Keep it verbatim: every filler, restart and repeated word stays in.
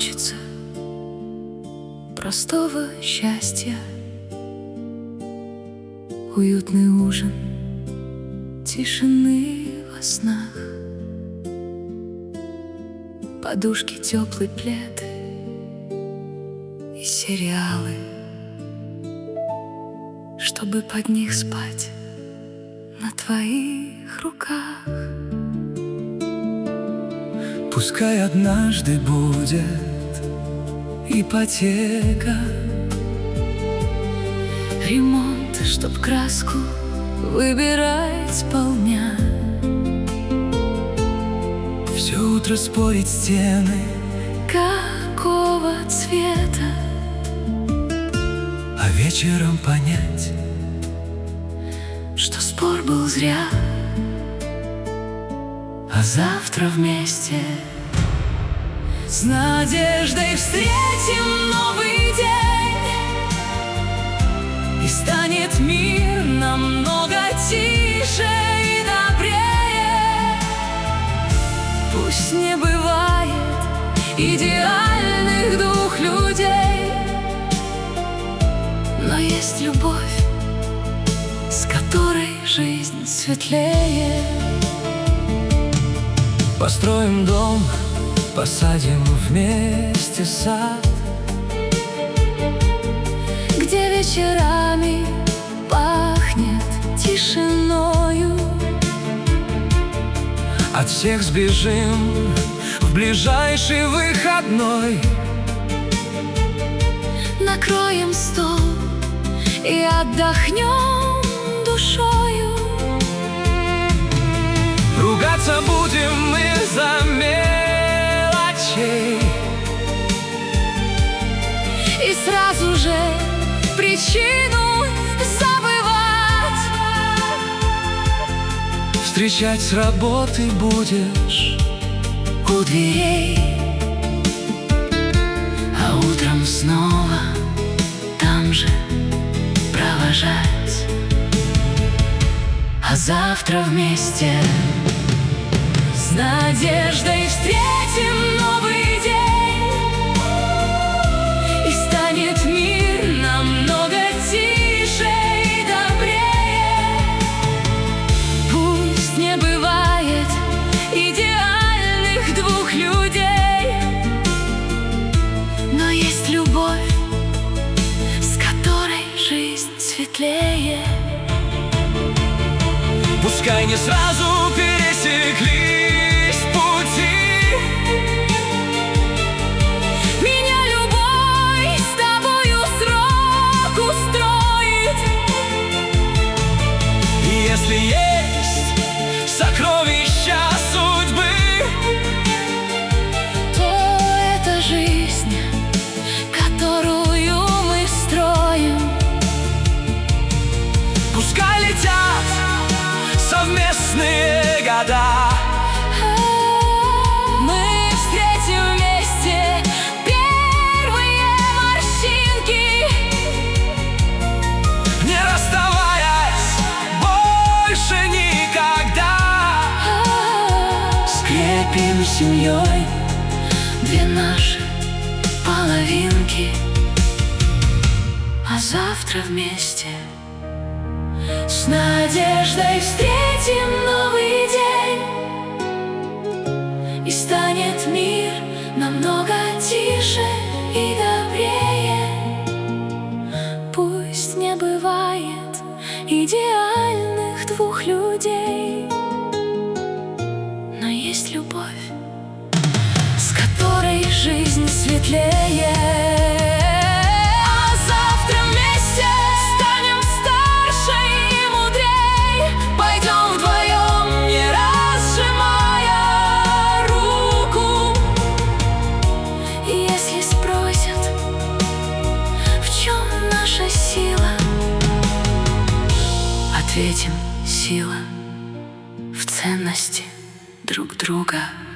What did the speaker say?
хочется простого счастья, уютный ужин, тишины во снах, подушки, теплый плед и сериалы, чтобы под них спать на твоих руках. Пускай однажды будет ипотека, ремонт, чтоб краску выбирать полдня, все утро спорить стены, какого цвета, а вечером понять, что спор был зря, а завтра вместе с надеждой встретим новый день, и станет мир намного тише и добрее. Пусть не бывает идеальных двух людей, но есть любовь, с которой жизнь светлее. построим дом, посадим вместе сад, где вечерами пахнет тишиною. от всех сбежим в ближайший выходной, Накроем стол и отдохнем душою. ругаться будем мы за мелочей, И сразу же причину забывать. встречать с работы будешь У дверей, а утром снова там же провожать. А завтра вместе с надеждой встретим новый день, и станет мир намного тише и добрее. Пусть не бывает идеальных двух людей, но есть любовь, с которой жизнь светлее. Пускай не сразу пересеклись пути, Меня любой с тобою срок устроит. и если есть сокровища судьбы, То это жизнь, которую мы строим. пускай летят совместные года, Мы встретим вместе первые морщинки, не расставаясь больше никогда. скрепим семьей две наши половинки, а завтра вместе с надеждой встретим новый день, и станет мир намного тише и добрее. Пусть не бывает идеальных двух людей, но есть любовь, с которой жизнь светлее. А завтра вместе станем старше и мудрей, пойдем вдвоем, не разжимая руку. И если спросят, в чем наша сила, ответим: сила в ценности друг друга.